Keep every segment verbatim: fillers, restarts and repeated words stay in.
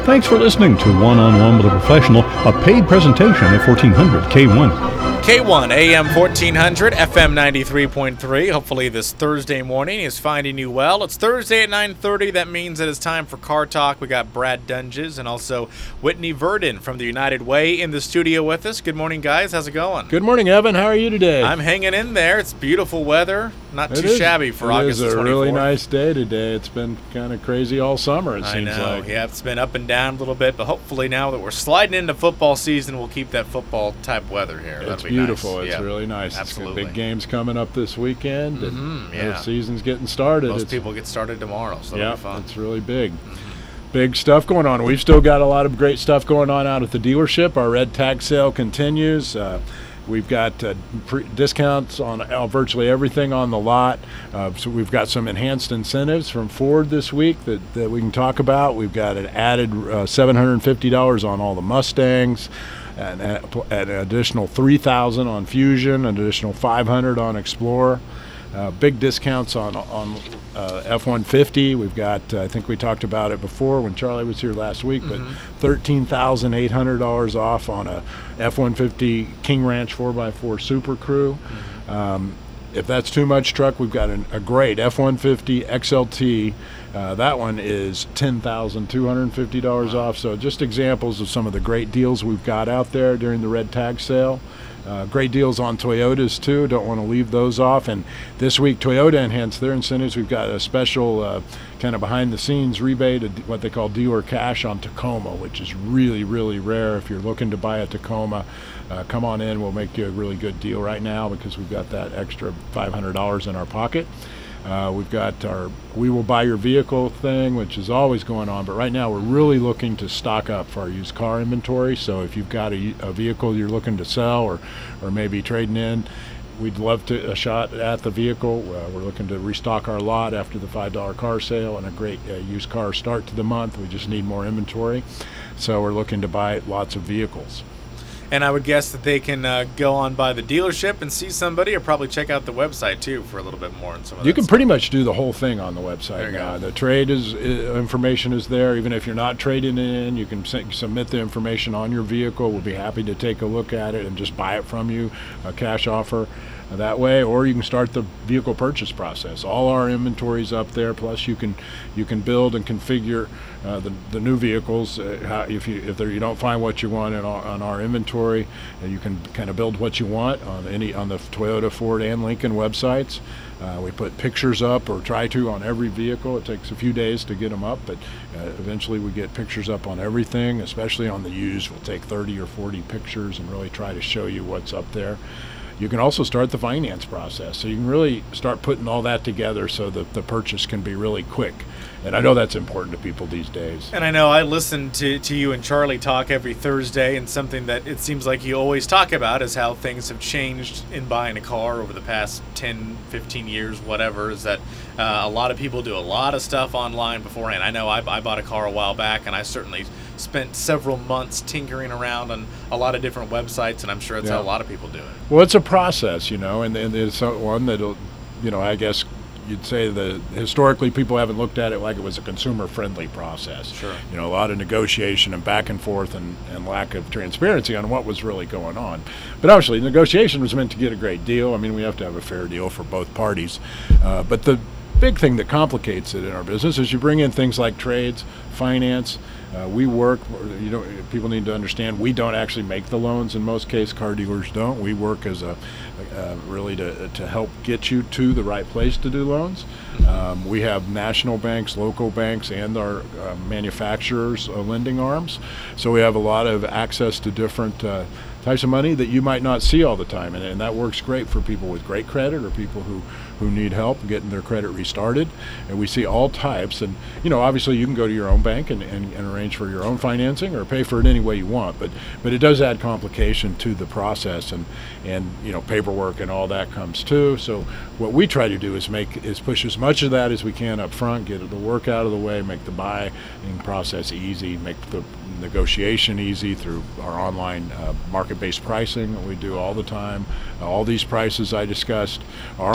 Thanks for listening to One-on-One with a Professional, a paid presentation at fourteen hundred K one. K one, A M fourteen hundred, F M ninety-three point three. Hopefully this Thursday morning is finding you well. It's Thursday at nine thirty. That means that it's time for Car Talk. We got Brad Dunges and also Whitney Verdon from the United Way in the studio with us. Good morning, guys. How's it going? Good morning, Evan. How are you today? I'm hanging in there. It's beautiful weather. Not it too is, shabby for August twenty-fourth. It is a twenty-fourth. really nice day today. It's been kind of crazy all summer, it I seems know. like. Yeah, it's been up and down a little bit, but hopefully now that we're sliding into football season, we'll keep that football-type weather here. It's That'll be beautiful. Nice. It's yeah. really nice. Absolutely. It's got big games coming up this weekend, and mm-hmm, yeah. the season's getting started. Most it's, people get started tomorrow, so yeah, that'll be fun. it's really big. Mm-hmm. Big stuff going on. We've still got a lot of great stuff going on out at the dealership. Our red tag sale continues. Uh, We've got uh, pre- discounts on uh, virtually everything on the lot. Uh, so we've got some enhanced incentives from Ford this week that, that we can talk about. We've got an added uh, seven hundred fifty dollars on all the Mustangs, and uh, an additional three thousand dollars on Fusion, an additional five hundred dollars on Explorer. Uh, big discounts on on uh, F one fifty. We've got, uh, I think we talked about it before when Charlie was here last week, mm-hmm. but thirteen thousand eight hundred dollars off on a F one fifty King Ranch four by four Super Crew. Mm-hmm. Um, if that's too much truck, we've got an, a great F one fifty X L T. Uh, that one is ten thousand two hundred fifty dollars wow. off. So just examples of some of the great deals we've got out there during the red tag sale. Uh, great deals on Toyotas, too. Don't want to leave those off. And this week, Toyota enhanced their incentives. We've got a special uh, kind of behind-the-scenes rebate, what they call dealer cash on Tacoma, which is really, really rare. If you're looking to buy a Tacoma, uh, come on in. We'll make you a really good deal right now because we've got that extra five hundred dollars in our pocket. Uh, we've got our We Will Buy Your Vehicle thing, which is always going on, but right now we're really looking to stock up for our used car inventory. So if you've got a, a vehicle you're looking to sell or, or maybe trading in, we'd love to a shot at the vehicle. Uh, we're looking to restock our lot after the five dollar car sale and a great uh, used car start to the month. We just need more inventory. So we're looking to buy lots of vehicles. And I would guess that they can uh, go on by the dealership and see somebody, or probably check out the website too for a little bit more. On some of you that can stuff. pretty much do the whole thing on the website you now. go. The trade is uh, information is there. Even if you're not trading in, you can s- submit the information on your vehicle. We'll be happy to take a look at it and just buy it from you, a cash offer uh, that way. Or you can start the vehicle purchase process. All our inventory's up there. Plus, you can you can build and configure uh, the the new vehicles. Uh, how, if you if there, you don't find what you want in our, on our inventory, uh, you can kind of build what you want on any on the Toyota, Ford, and Lincoln websites. Uh, we put pictures up, or try to, on every vehicle. It takes a few days to get them up, but uh, eventually we get pictures up on everything, especially on the used. We'll take thirty or forty pictures and really try to show you what's up there. You can also start the finance process. So you can really start putting all that together so that the purchase can be really quick. And I know that's important to people these days. And I know I listen to, to you and Charlie talk every Thursday, and something that it seems like you always talk about is how things have changed in buying a car over the past ten, fifteen years, whatever, is that uh, a lot of people do a lot of stuff online beforehand. I know I, I bought a car a while back, and I certainly spent several months tinkering around on a lot of different websites, and I'm sure that's Yeah. how a lot of people do it. Well, it's a process, you know, and, and it's one that'll, you know, I guess you'd say that historically people haven't looked at it like it was a consumer-friendly process. Sure. You know, a lot of negotiation and back and forth and, and lack of transparency on what was really going on. But obviously, negotiation was meant to get a great deal. I mean, we have to have a fair deal for both parties. Uh, but the big thing that complicates it in our business is you bring in things like trades, finance. Uh, we work, you know, people need to understand we don't actually make the loans in most cases. Car dealers don't. We work as a, uh, really to, to help get you to the right place to do loans. Um, we have national banks, local banks, and our uh, manufacturers' uh, lending arms. So we have a lot of access to different uh, types of money that you might not see all the time, and, and that works great for people with great credit or people who, who need help getting their credit restarted. And we see all types, and you know, obviously you can go to your own bank and, and, and arrange for your own financing or pay for it any way you want, but but it does add complication to the process, and and you know, paperwork and all that comes too. So what we try to do is make is push as much of that as we can up front, get the work out of the way, make the buying process easy, make the negotiation easy through our online uh, market-based pricing that we do all the time. Uh, all these prices I discussed are on our website.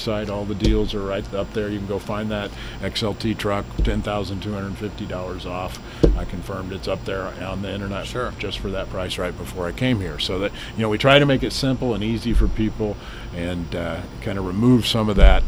website. All the deals are right up there. You can go find that X L T truck, ten thousand two hundred fifty dollars off. I confirmed it's up there on the internet sure. just for that price right before I came here. So that, you know, we try to make it simple and easy for people and uh, kind of remove some of that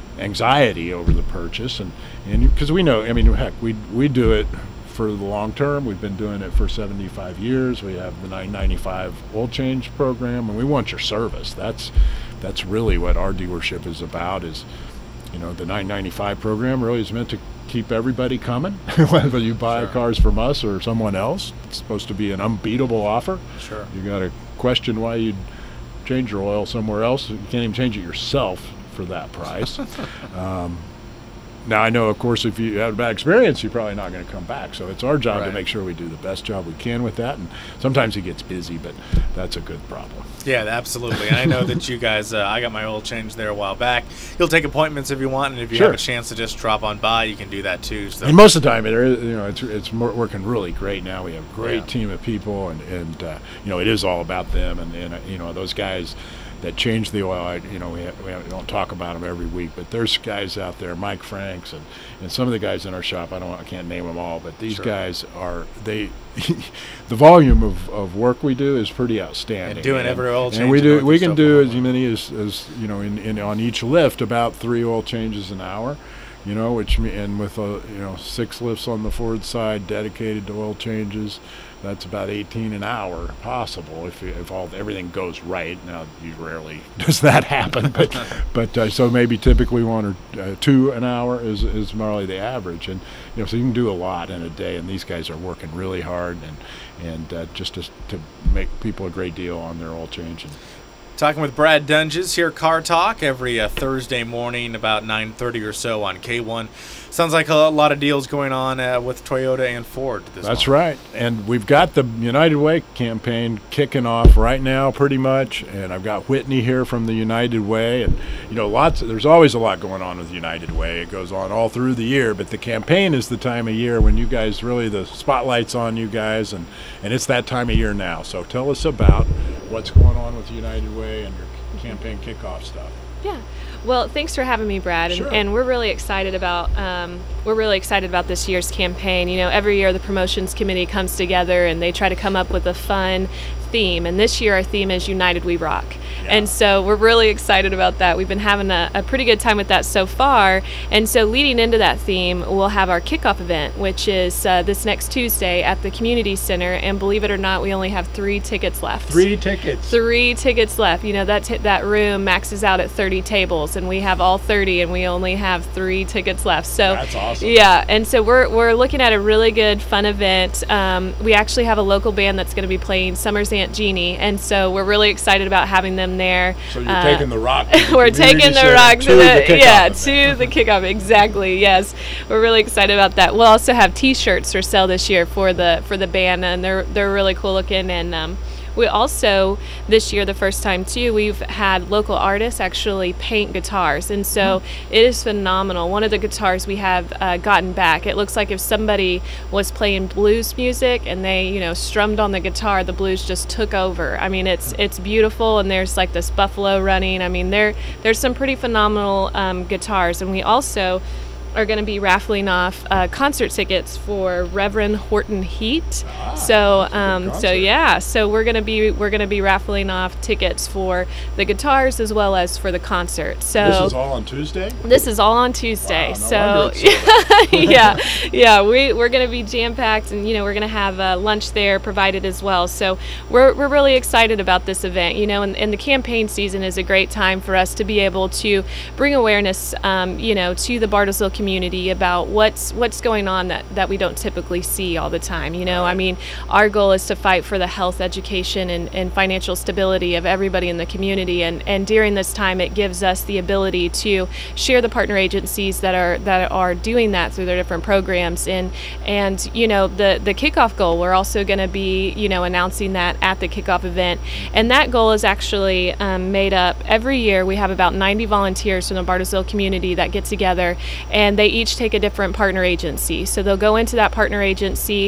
anxiety over the purchase. And and because we know, I mean, heck, we we do it for the long term. We've been doing it for seventy-five years. We have the nine ninety-five oil change program, and we want your service. That's that's really what our dealership is about. Is, you know, the nine ninety-five program really is meant to keep everybody coming, whether you buy sure. cars from us or someone else. It's supposed to be an unbeatable offer. Sure. You got to question why you'd change your oil somewhere else. You can't even change it yourself for that price. um, Now, I know, of course, if you have a bad experience, you're probably not going to come back. So it's our job right. to make sure we do the best job we can with that. And sometimes it gets busy, but that's a good problem. Yeah, absolutely. And I know that you guys, uh, I got my oil changed there a while back. You'll take appointments if you want, and if you Sure. have a chance to just drop on by, you can do that too. So. And most of the time, it is, you know, it's it's more, working really great now. We have a great Yeah. team of people, and, and uh, you know, it is all about them. And, and uh, you know, those guys that change the oil, I, you know, we, have, we, have, we don't talk about them every week, but there's guys out there, Mike Franks, and, and some of the guys in our shop, I don't, I can't name them all, but these Sure. guys are, they, the volume of, of work we do is pretty outstanding. And doing every oil and change we in do, we Northeast can do as Oklahoma. many as, as you know, in, in on each lift, about three oil changes an hour. You know, which me- and with uh, you know six lifts on the Ford side dedicated to oil changes, that's about eighteen an hour possible if if all everything goes right. Now, you rarely does that happen, but but uh, so maybe typically one or uh, two an hour is is normally the average, and you know so you can do a lot in a day. And these guys are working really hard and and uh, just to, to make people a great deal on their oil change. And, Talking with Brad Dunges here, Car Talk, every uh, Thursday morning about nine thirty or so on K one. Sounds like a lot of deals going on uh, with Toyota and Ford this That's month. right. And we've got the United Way campaign kicking off right now pretty much. And I've got Whitney here from the United Way. And, you know, lots. There's always a lot going on with United Way. It goes on all through the year. But the campaign is the time of year when you guys really, the spotlight's on you guys. And, and it's that time of year now. So tell us about what's going on with United Way and your campaign kickoff stuff. Yeah. Well, thanks for having me, Brad. And, Sure. and we're really excited about um, we're really excited about this year's campaign. You know, every year the promotions committee comes together and they try to come up with a fun theme. And this year our theme is United We Rock. Yeah. And so we're really excited about that. We've been having a, a pretty good time with that so far. And so leading into that theme, we'll have our kickoff event, which is uh, this next Tuesday at the Community Center. And believe it or not, we only have three tickets left. Three tickets. Three tickets left. You know, that t- that room maxes out at thirty tables, and we have all thirty, and we only have three tickets left. So That's awesome. Yeah, and so we're we're looking at a really good, fun event. Um, we actually have a local band that's going to be playing Summer's Aunt Jeannie, and so we're really excited about having them there. So you're Uh, taking the rock. to the we're community taking the center rock to to the, the kickoff yeah event. to the kickoff. Exactly. Yes, we're really excited about that. We'll also have T-shirts for sale this year for the for the band, and they're they're really cool looking. And um, we also this year, the first time too, we've had local artists actually paint guitars, and so it is phenomenal. One of the guitars we have uh, gotten back, it looks like if somebody was playing blues music and they you know strummed on the guitar, the blues just took over. I mean, it's it's beautiful, and there's like this buffalo running. I mean, there there's some pretty phenomenal um, guitars, and we also are going to be raffling off uh, concert tickets for Reverend Horton Heat. Ah, so, that's a good um, so concert. yeah, so we're going to be we're going to be raffling off tickets for the guitars as well as for the concert. So This is all on Tuesday? this is all on Tuesday. Wow, no so wonder it's sold yeah, yeah, we we're going to be jam packed, and you know we're going to have uh, lunch there provided as well. So we're we're really excited about this event. You know, and, and the campaign season is a great time for us to be able to bring awareness, um, you know, to the Bartlesville community about what's what's going on that that we don't typically see all the time. You know, I mean, our goal is to fight for the health, education, and, and financial stability of everybody in the community. And, and during this time, it gives us the ability to share the partner agencies that are that are doing that through their different programs. And and you know, the the kickoff goal, we're also going to be you know announcing that at the kickoff event. And that goal is actually um, made up every year. We have about ninety volunteers from the Bartlesville community that get together, and they each take a different partner agency. So they'll go into that partner agency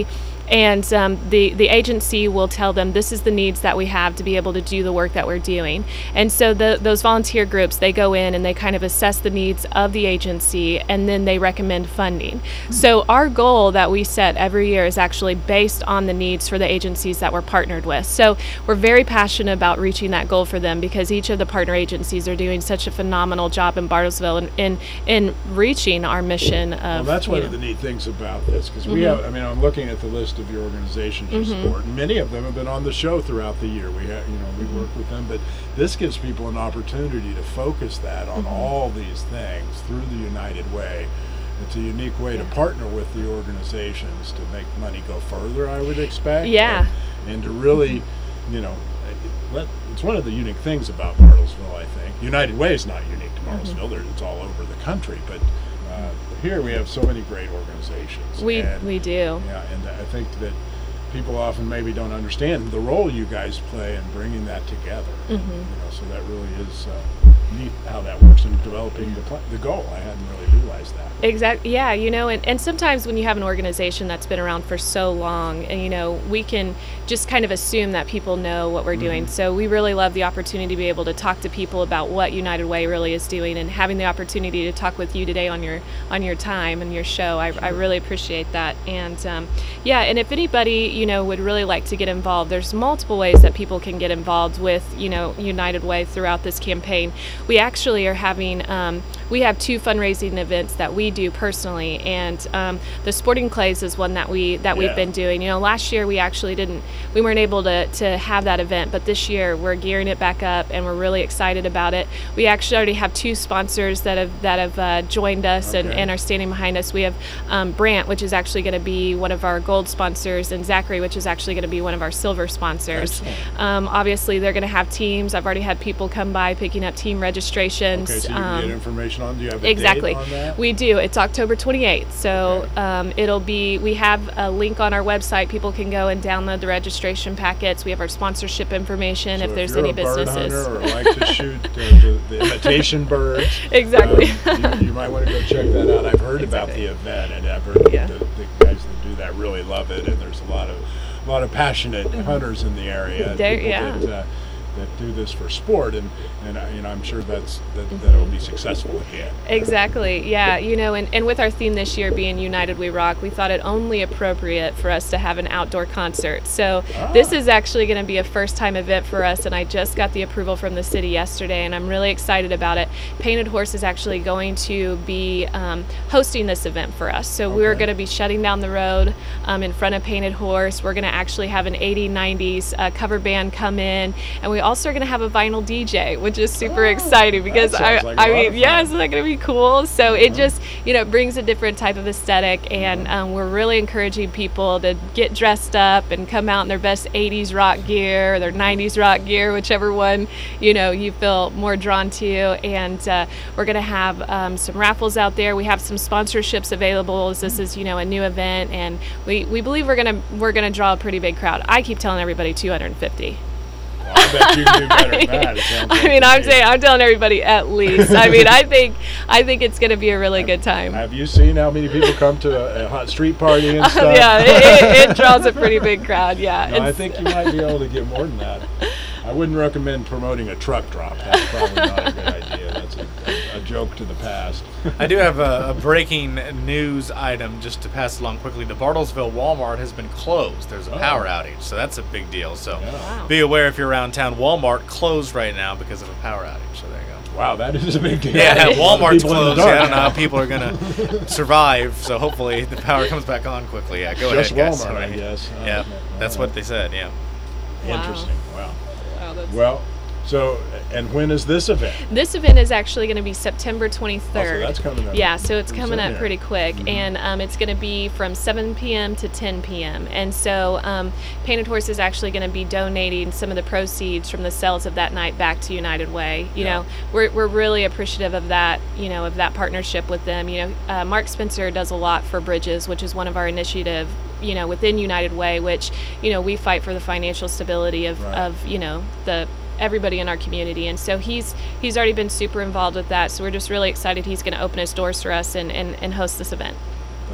and um, the the agency will tell them this is the needs that we have to be able to do the work that we're doing. And so the, those volunteer groups, they go in and they kind of assess the needs of the agency, and then they recommend funding. So our goal that we set every year is actually based on the needs for the agencies that we're partnered with. So we're very passionate about reaching that goal for them, because each of the partner agencies are doing such a phenomenal job in Bartlesville in in, in reaching our mission of, well, that's one you of know, the neat things about this, because we Mhm. have, I mean, I'm looking at the list of your organizations you Mhm. support, and many of them have been on the show throughout the year. We have, you know, we Mhm. work with them, but this gives people an opportunity to focus that on Mhm. all these things through the United Way. It's a unique way to Yeah. partner with the organizations to make money go further, I would expect. Yeah. And, and to really, you know, it- let, it's one of the unique things about Bartlesville, I think. United Way is not unique to Bartlesville. There It's all over the country, but uh, here we have so many great organizations. we and, we do. Yeah, and I think that people often maybe don't understand the role you guys play in bringing that together. Mhm. You know, so that really is uh, neat how that works in developing the pl- the goal. I hadn't really realized that. Exactly. Yeah, you know, and, and sometimes when you have an organization that's been around for so long, and you know, we can just kind of assume that people know what we're doing. Mhm. So we really love the opportunity to be able to talk to people about what United Way really is doing, and having the opportunity to talk with you today on your on your time and your show. I, I really appreciate that. And um, yeah, and if anybody, you know, would really like to get involved, there's multiple ways that people can get involved with, you know, United Way throughout this campaign. We actually are having, um, we have two fundraising events that we do personally, and um, the Sporting Clays is one that we that we've Yeah. been doing. You know, last year we actually didn't, we weren't able to to have that event, but this year we're gearing it back up, and we're really excited about it. We actually already have two sponsors that have that have uh, joined us and, Okay. and are standing behind us. We have um, Brant, which is actually going to be one of our gold sponsors, and Zachary, which is actually going to be one of our silver sponsors. Excellent. Um, obviously, they're going to have teams. I've already had people come by picking up team registrations. Okay, so you can Um, get information on. Do you have a Exactly. date on that? We do. It's October twenty-eighth. So Okay. um, it'll be, we have a link on our website. People can go and download the registration packets. We have our sponsorship information So if there's you're any a bird businesses. hunter or like to shoot uh, the, the imitation birds, Exactly. um, you, you might want to go check that out. I've heard about Exactly. the event, and I've heard Yeah. the, the guys that do that really love it, and there's a lot of a lot of passionate hunters in the area. There- people yeah. that, uh, that do this for sport, and and uh, you know, I'm sure that's that that will be successful again. Exactly. Yeah. You know, and, and with our theme this year being United We Rock, we thought it only appropriate for us to have an outdoor concert. So Ah. this is actually going to be a first time event for us, and I just got the approval from the city yesterday, and I'm really excited about it. Painted Horse is actually going to be um, hosting this event for us. So we're Okay. going to be shutting down the road um, in front of Painted Horse. We're going to actually have an eighties, nineties uh, cover band come in, and we also are going to have a vinyl D J, which is super Oh, exciting because that I, sounds like a I lot mean, of yeah, fun. isn't that going to be cool? So it just, you know, brings a different type of aesthetic, and um, we're really encouraging people to get dressed up and come out in their best eighties rock gear or their nineties rock gear, whichever one, you know, you feel more drawn to. And uh, we're going to have um, some raffles out there. We have some sponsorships available, as this is, you know, a new event, and we, we believe we're going to we're going to draw a pretty big crowd. I keep telling everybody two hundred fifty. Well, I bet you do better than that. It sounds I like mean, to I'm me. saying I'm telling everybody at least. I mean, I think I think it's going to be a really good time. Have you seen how many people come to a, a hot street party and stuff? yeah, it, it, it draws a pretty big crowd. Yeah, No, I It's- think you might be able to get more than that. I wouldn't recommend promoting a truck drop. That's probably not a good idea. That's a, a, a joke to the past. I do have a, a breaking news item just to pass along quickly. The Bartlesville Walmart has been closed. There's a Oh. power outage, so that's a big deal. So Yeah. Wow. be aware if you're around town. Walmart closed right now because of a power outage. So there you go. Wow, that is a big deal. Yeah, A lot of Walmart's people in the closed. Yeah, I dark don't know how now. people are gonna survive. So hopefully the power comes back on quickly. Yeah, go Just ahead, guys. Walmart, I Sorry. guess. Oh, Yeah, okay. that's Wow. what they said. Yeah. Wow. Interesting. Wow. Wow, that's- Well, so, and when is this event? This event is actually going to be September twenty-third. Oh, so that's coming up. Yeah, so it's It's coming in up there. pretty quick, Mhm. and um, it's going to be from seven p.m. to ten p.m. And so um, Painted Horse is actually going to be donating some of the proceeds from the sales of that night back to United Way. You Yeah. know, we're we're really appreciative of that. You know, of that partnership with them. You know, uh, Mark Spencer does a lot for Bridges, which is one of our initiative. You know, within United Way, which you know we fight for the financial stability of Right. of you know the. everybody in our community, and so he's he's already been super involved with that, so we're just really excited he's going to open his doors for us and, and, and host this event.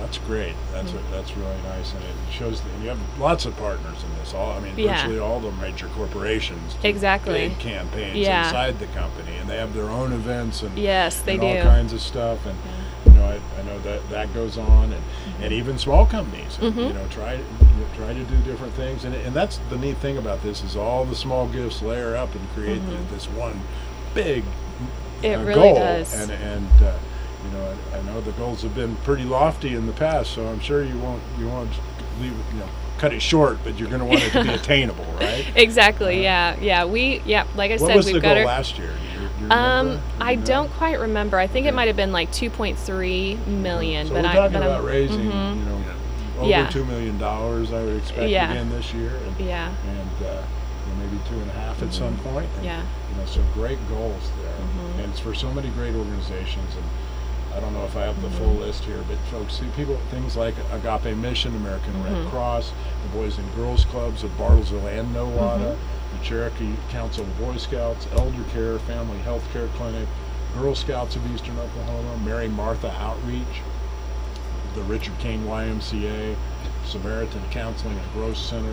that's great. That's Mm-hmm. a, that's really nice, and it shows that you have lots of partners in this. All I mean, Yeah. virtually all the major corporations do Exactly. big campaigns Yeah. inside the company, and they have their own events and Yes, they and do. all kinds of stuff. And you know, I, I know that that goes on, and, and even small companies, Mhm. you know, try you know, try to do different things, and and that's the neat thing about this is all the small gifts layer up and create Mhm. the, this one big It uh, really goal. does. And and uh, you know, I, I know the goals have been pretty lofty in the past, so I'm sure you won't you won't leave it, you know, cut it short, but you're going to want it to be attainable, right? Exactly. Uh, yeah. Yeah. We. Yeah. Like I What said, was we've the got goal our. last year? Do you, do you Um, remember? Do I you know? don't quite remember. I think it Okay. might have been like two point three million. So but we're I, talking but about I'm, raising, mhm. you know, over Yeah. two million dollars. I would expect Yeah. again this year, and Yeah. and uh, you know, maybe two and a half at some point. And, Yeah. You know, so great goals there, Mhm. and it's for so many great organizations. And I don't know if I have the Mm-hmm. full list here, but folks, see people things like Agape Mission, American Red Mhm. Cross, the Boys and Girls Clubs of Bartlesville and Nowata, Mm-hmm. the Cherokee Council of Boy Scouts, Elder Care Family Health Care Clinic, Girl Scouts of Eastern Oklahoma, Mary Martha Outreach, the Richard King Y M C A, Samaritan Counseling and Growth Center,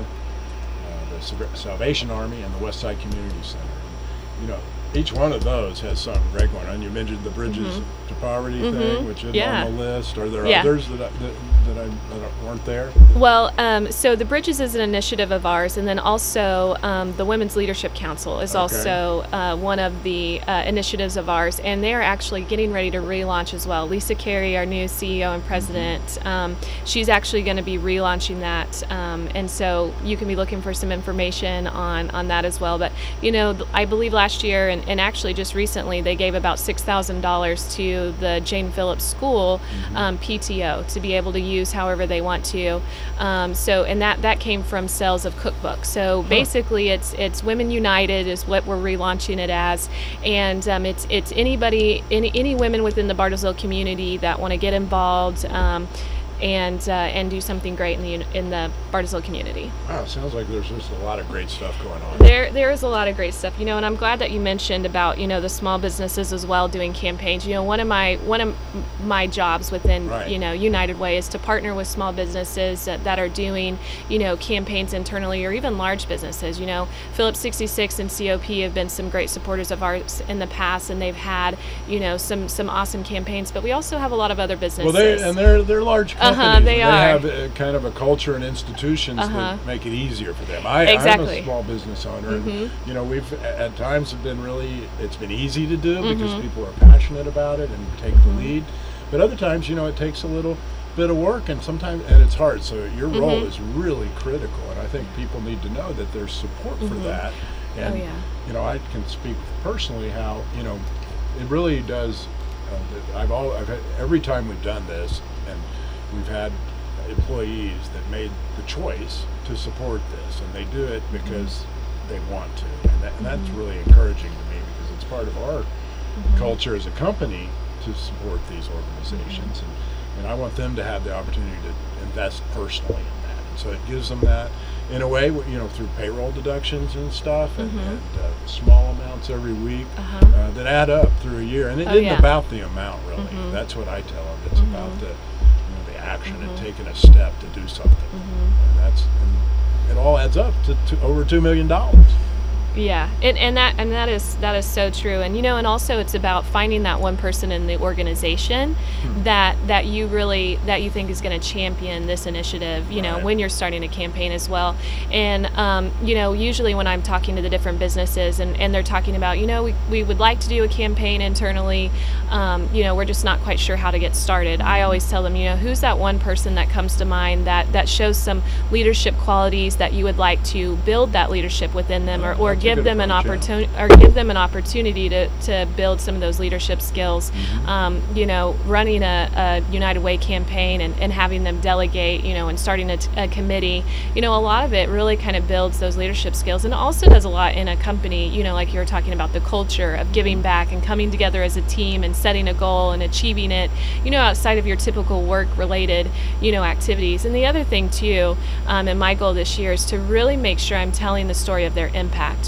uh, the Sa- Salvation Army, and the Westside Community Center. And, you know, each one of those has something great going on. You mentioned the Bridges to Poverty Mhm. thing, which is Yeah. on the list. Are there Yeah. others that I, that, that, I, that weren't there? Well, um, so the Bridges is an initiative of ours, and then also um, the Women's Leadership Council is Okay. also uh, one of the uh, initiatives of ours, and they're actually getting ready to relaunch as well. Lisa Carey, our new C E O and president, um, she's actually going to be relaunching that, um, and so you can be looking for some information on, on that as well. But, you know, th- I believe last year, and, and actually just recently, they gave about six thousand dollars to the Jane Phillips School um, P T O to be able to use however they want to. Um, so, and that, that came from sales of cookbooks. So basically, it's it's Women United is what we're relaunching it as, and um, it's it's anybody, any any women within the Bartlesville community that want to get involved. Um, and uh, and do something great in the uni- in the Bartlesville community. Wow, it sounds like there's just a lot of great stuff going on. There there is a lot of great stuff, you know, and I'm glad that you mentioned about, you know, the small businesses as well doing campaigns. You know, one of my one of my jobs within Right. you know United Way is to partner with small businesses that, that are doing, you know, campaigns internally, or even large businesses. You know, Phillips sixty-six and C O P have been some great supporters of ours in the past, and they've had, you know, some some awesome campaigns. But we also have a lot of other businesses. Well, they and they're they're large companies. Uh-huh, they and are. have a, kind of a culture and institutions Uh-huh. that make it easier for them. I, Exactly. I'm a small business owner, Mhm. and you know we've at times have been really it's been easy to do because Mhm. people are passionate about it and take the Mhm. lead. But other times, you know, it takes a little bit of work, and sometimes and it's hard. So your role Mhm. is really critical, and I think people need to know that there's support for Mhm. that. And Oh, yeah. you know, I can speak personally how you know it really does. Uh, that I've all I've had, every time we've done this, and we've had employees that made the choice to support this, and they do it because they want to, and, that, and that's really encouraging to me because it's part of our culture as a company to support these organizations, and, and I want them to have the opportunity to invest personally in that, and so it gives them that in a way, you know, through payroll deductions and stuff, and, Mhm. and uh, small amounts every week Uh-huh. uh, that add up through a year, and it Oh, isn't yeah. about the amount really. Mhm. That's what I tell them. It's Mhm. about the you know, the action and taking a step to do something, Mhm. and that's and it all adds up to, to over two million dollars. Yeah, and, and that and that is that is so true. And you know, and also it's about finding that one person in the organization that that you really that you think is going to champion this initiative. You know, Right. when you're starting a campaign as well. And um, you know, usually when I'm talking to the different businesses and, and they're talking about, you know, we we would like to do a campaign internally. Um, you know, we're just not quite sure how to get started. I always tell them, you know, who's that one person that comes to mind that that shows some leadership qualities that you would like to build that leadership within them, or, or That's a give good them an approach, yeah. opportunity or give them an opportunity to, to build some of those leadership skills. Mm-hmm. Um, you know, running a, a United Way campaign and, and having them delegate, you know, and starting a, t- a committee, you know, a lot of it really kind of builds those leadership skills, and it also does a lot in a company, you know, like you were talking about the culture of giving back and coming together as a team and setting a goal and achieving it, you know, outside of your typical work related, you know, activities. And the other thing too, um, and my goal this year is to really make sure I'm telling the story of their impact. You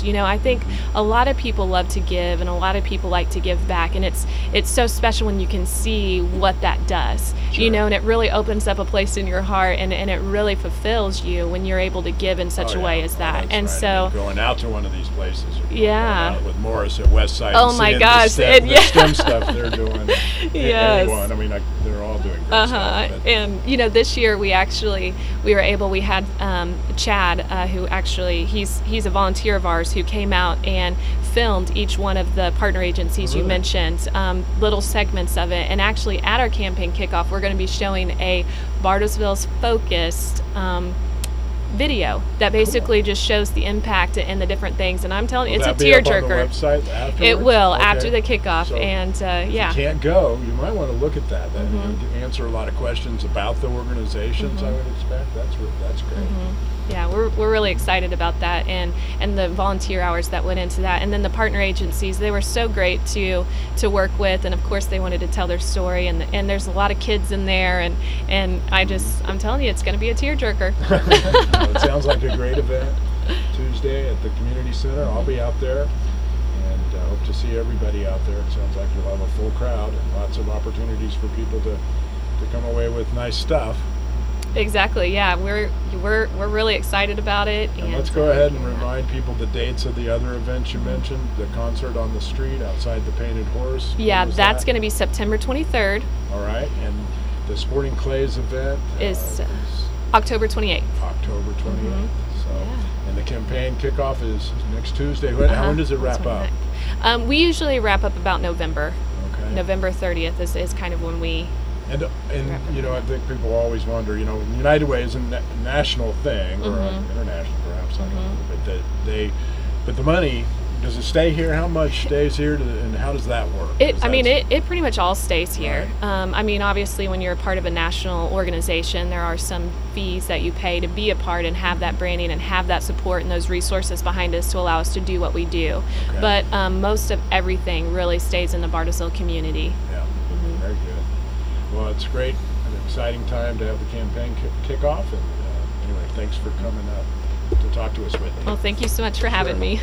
You know, I think a lot of people love to give, and a lot of people like to give back, and it's it's so special when you can see what that does. Sure. You know, and it really opens up a place in your heart, and, and it really fulfills you when you're able to give in such oh, a yeah. way as that. Oh, and right. so and going out to one of these places, or yeah, going out with Morris at Westside. Oh and my seeing gosh, the STEM, and, the yeah. STEM stuff they're doing. Yes. Anyone, I mean, I, they're all doing great Uh-huh. stuff. but- And you know, this year we actually we were able. We had um, Chad, uh, who actually he's he's a volunteer of ours who came out and filmed each one of the partner agencies Really? you mentioned, um, little segments of it. And actually, at our campaign kickoff, we're going to be showing a Bartlesville's focused um, video that basically just shows the impact and the different things. And I'm telling you, Will it's a that be up on the tearjerker. website afterwards? It will Okay. after the kickoff, So and uh, if yeah. you can't go, you might want to look at that. That Mhm. you answer a lot of questions about the organizations. I Mhm. would expect that's re- that's great. Mhm. Yeah, we're, we're really excited about that, and, and the volunteer hours that went into that, and then the partner agencies, they were so great to to work with, and of course they wanted to tell their story, and and there's a lot of kids in there, and and I just I'm telling you, it's going to be a tearjerker. Well, it sounds like a great event. Tuesday at the community center. I'll be out there, and uh, hope to see everybody out there. It sounds like you'll have a full crowd and lots of opportunities for people to to come away with nice stuff. Exactly. Yeah, we're we're we're really excited about it. And let's go ahead and remind people the dates of the other events you mentioned. The concert on the street outside the Painted Horse. When Yeah, was that's that? going to be September twenty-third. All right, and the Sporting Clays event Is, uh, uh, October twenty-eighth. October twenty-eighth. So, Yeah. and the campaign kickoff is next Tuesday. When, Uh-huh. when does it On wrap up? twenty-ninth. Um, we usually wrap up about November. Okay. November thirtieth is, is kind of when we. And and you know, I think people always wonder. You know, United Way is a na- national thing, or uh, Mhm. international, perhaps. I don't know, Mhm. but that they, but the money, does it stay here? How much stays here, to, and how does that work? It, 'Cause I mean, that's- it, it pretty much all stays here. Right. Um, I mean, obviously, when you're a part of a national organization, there are some fees that you pay to be a part and have that branding and have that support and those resources behind us to allow us to do what we do. Okay. But um, most of everything really stays in the Bartlesville community. Yeah, Mhm. very good. Well, it's great, an exciting time to have the campaign kick kickoff, and uh, anyway, thanks for coming up to talk to us, Whitney. Well, thank you so much for having Sure. me.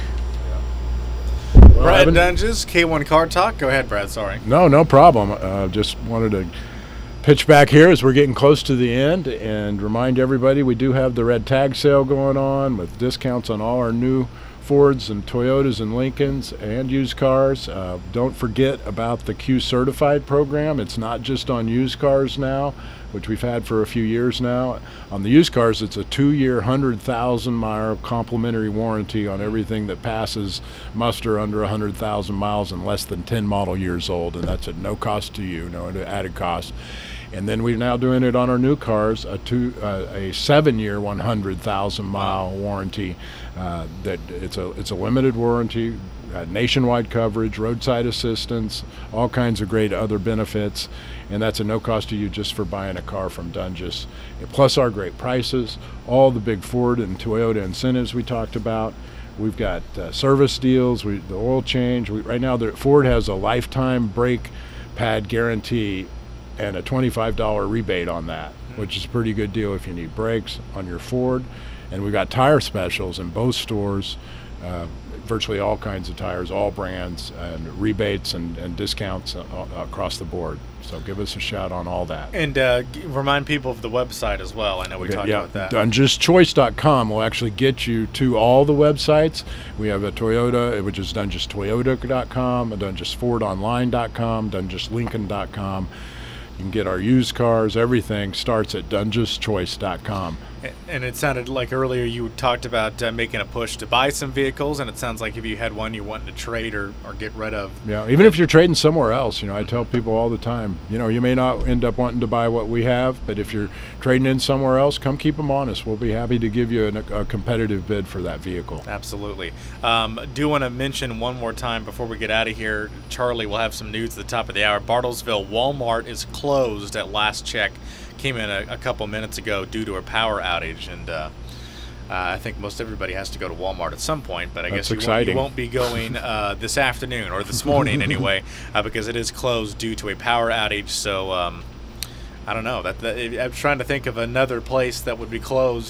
Yeah. Well, Brad Evan- Dunges, K one Car Talk. Go ahead, Brad. Sorry. No, no problem. Uh, just wanted to pitch back here as we're getting close to the end and remind everybody we do have the red tag sale going on with discounts on all our new Fords and Toyotas and Lincolns and used cars. Uh, don't forget about the Q Certified program. It's not just on used cars now, which we've had for a few years now. On the used cars, it's a two-year, one hundred thousand mile complimentary warranty on everything that passes muster under one hundred thousand miles and less than ten model years old, and that's at no cost to you, no added cost. And then we're now doing it on our new cars, a two, uh, a seven-year, one hundred thousand mile warranty. Uh, that it's a it's a limited warranty, uh, nationwide coverage, roadside assistance, all kinds of great other benefits, and that's a no cost to you just for buying a car from Dunges. Plus our great prices, all the big Ford and Toyota incentives we talked about. We've got uh, service deals, we, the oil change. We, right now, the, Ford has a lifetime brake pad guarantee and a twenty-five dollars rebate on that, which is a pretty good deal if you need brakes on your Ford. And we've got tire specials in both stores, uh, virtually all kinds of tires, all brands, and rebates and, and discounts uh, across the board. So give us a shout on all that. And uh, g- remind people of the website as well. I know we Okay, talked yeah, about that. Dunges Choice dot com will actually get you to all the websites. We have a Toyota, which is Dunges Toyota dot com, a Dunges Ford Online dot com, Dunges Lincoln dot com. You can get our used cars. Everything starts at Dunges Choice dot com. And it sounded like earlier you talked about uh, making a push to buy some vehicles, and it sounds like if you had one you wanted to trade or, or get rid of. Yeah, even if you're trading somewhere else, you know, I tell people all the time, you know, you may not end up wanting to buy what we have, but if you're trading in somewhere else, come keep them honest. We'll be happy to give you an, a competitive bid for that vehicle. Absolutely. Um, do want to mention one more time before we get out of here, Charlie will have some news at the top of the hour. Bartlesville Walmart is closed at last check. Came in a, a couple minutes ago due to a power outage, and uh, uh, I think most everybody has to go to Walmart at some point, but I That's guess you won't, exciting. you won't be going uh, this afternoon or this morning anyway, uh, because it is closed due to a power outage. So um, I don't know. That, that I'm trying to think of another place that would be closed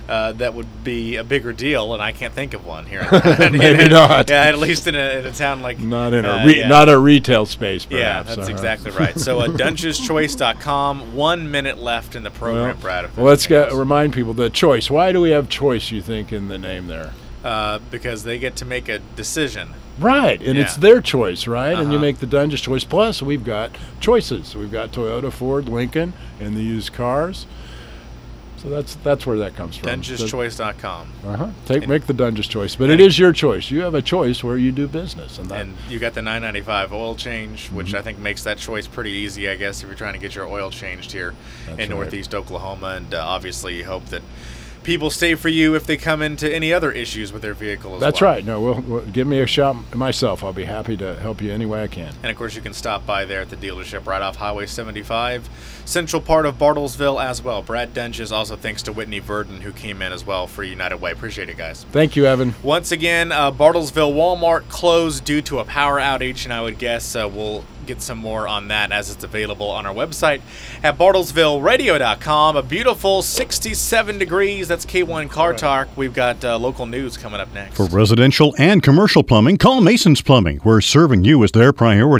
uh, that would be a bigger deal, and I can't think of one here. In, Maybe in, not. Yeah, at least in a, in a town like Not in a uh, re- yeah. not a retail space, Yeah, perhaps. that's uh-huh. exactly right. So uh, dungeons choice dot com. One minute left in the program, Well, Brad. if well, let's anything get, else. remind people the choice. Why do we have choice, you think, in the name there? Uh, because they get to make a decision. Right, and it's Yeah. their choice, right? And you Uh-huh. make the Dungeons choice. Plus, we've got choices. We've got Toyota, Ford, Lincoln, and the used cars. So that's that's where that comes from. dungeons choice dot com. Uh-huh. Take make the Dungeons choice, but it is your choice. You have a choice where you do business, and that. And you got the nine ninety-five oil change, which Mm-hmm. I think makes that choice pretty easy, I guess, if you're trying to get your oil changed here That's in right. Northeast Oklahoma. And uh, obviously, you hope that people stay for you if they come into any other issues with their vehicle as That's well. right. No, we'll, we'll give me a shot myself. I'll be happy to help you any way I can. And of course, you can stop by there at the dealership right off Highway seventy-five, central part of Bartlesville as well. Brad Dunges, also thanks to Whitney Verdon, who came in as well for United Way. Appreciate it, guys. Thank you, Evan. Once again, uh, Bartlesville Walmart closed due to a power outage, and I would guess uh, we'll get some more on that as it's available on our website at bartlesville radio dot com. A beautiful sixty-seven degrees. That's K one Car Talk. We've got uh, local news coming up next. For residential and commercial plumbing, call Mason's Plumbing. We're serving you as their priority.